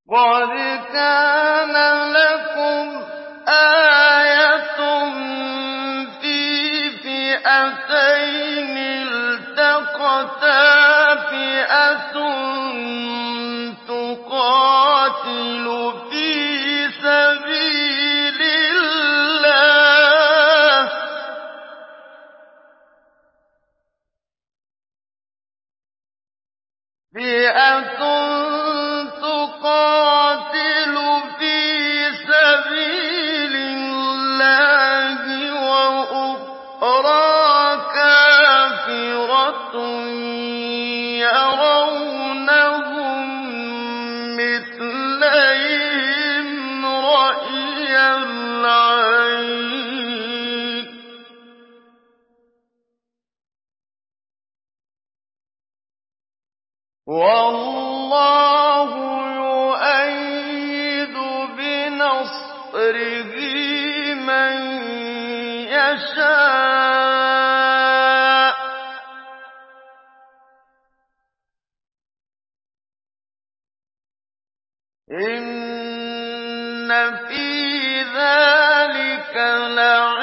قَدْ كَانَ لَكُمْ آيَةٌ فِي فِئَتَيْنِ الْتَقَتَا ۖ فِئَةٌ تُقَاتِلُ فِي سَبِيلِ اللَّهِ وَأُخْرَىٰ كَافِرَةٌ يَرَوْنَهُم مِّثْلَيْهِمْ رَأْيَ الْعَيْنِ ۚ وَاللَّهُ يُؤَيِّدُ بِنَصْرِهِ مَن يَشَاءُ ۗ إِنَّ فِي ذَٰلِكَ لَعِبْرَةً